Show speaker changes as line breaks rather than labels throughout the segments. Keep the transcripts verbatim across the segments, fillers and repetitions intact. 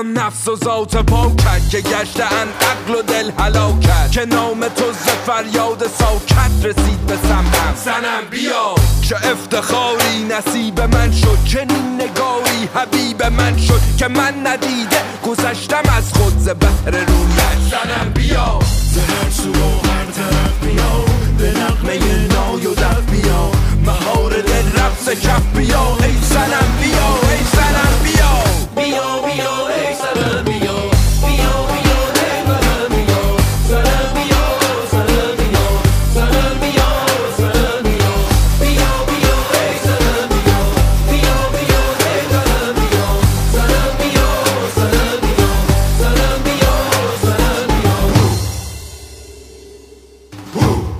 الان نفس و ذات پاکت که گشتن عقل و دل هلاکت که نام تو ز فریاد ساکت رسید به سمعم. سنم بیا چه افتخاری نصیب من شد، چنین نگاری حبیب من شد که من ندیده گذشتم از خود ز بحر رویت. سنم بیا ز هر سو و هر طرف بیا، به نغمه نای و دف بیا، مهار دل رقص کف بیا. ای سنم بیا ای سنم بیا بیا بیا ای سنم بیا بیا بیا ای سنم بیا سنم بیا سنم بیا سنم بیا سنم بیا بیا بیا ای سنم بیا بیا بیا ای سنم بیا سنم بیا سنم بیا سنم بیا سنم بیا.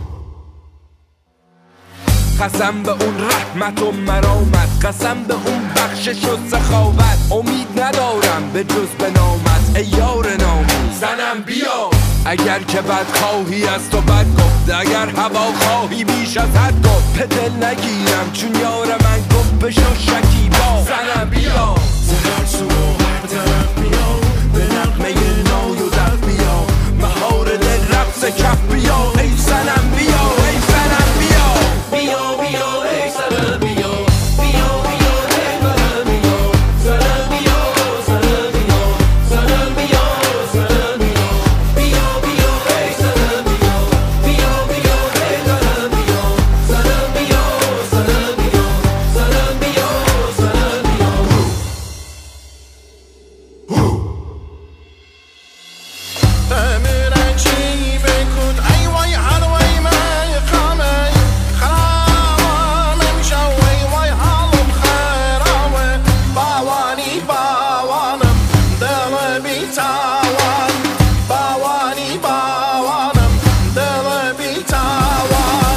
قسم به اون رحمت و مرامت، قسم به اون بخشش و سخاوت، امید ندارم به جز به نامت ای یار نامی. زنم بیا اگر که بد خواهی از تو بد گفت، اگر هوا خواهی بیش از حد گفت، به دل نگیرم چون یار من گفت بشو شکیبا. زنم بیا ز هر سو و هر طرف بیا، به نغمه نای و دف بیا، مهار دل رقص کف بیا. ای زنم بیا ای زنم بیا بیا بیا ای سنم بیا بیا بیا ای سنم بیا سنم بیا سنم بیا سنم بیا سنم بیا بیا بیا ای سنم بیا بیا بیا ای سنم بیا سنم بیا سنم بیا سنم بیا سنم بیا.
تمرن چی بکن ای وای هر وای من خامه خرام نمیشه وای وای حالم خرامه باوانی باوانم دل بیتوان باوانی باوانم دل بیتوان.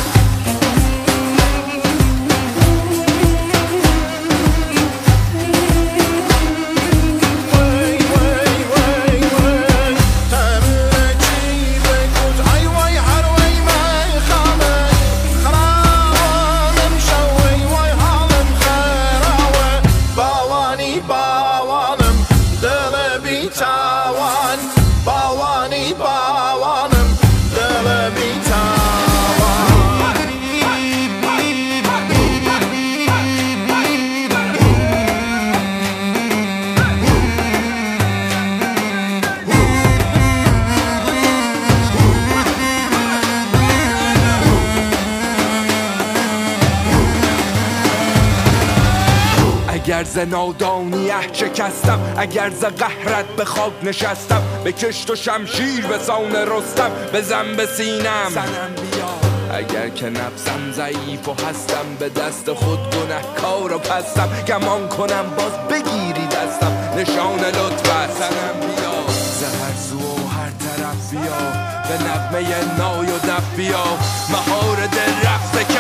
وای وای وای وای تمرن چی بکن ای وای هر وای من خامه خرام نمیشه وای وای حالم خرامه باوانی باوانم دل بیتوان باوانی باوانم دل بیتوان.
اگر ز نادانی اه شکستم، اگر ز قهرت به خاک نشستم، به کشت و شمشیر به سان رستم بزن به سینم. زنم بیا اگر که نفسم ضعیف و هستم، به دست خود گنهکار و پستم، گمان کنم باز بگیری دستم نشان لطفت. زنم بیا ز هر سو و هر طرف بیا، به نغمه نای و دف بیا، مهار دل رقص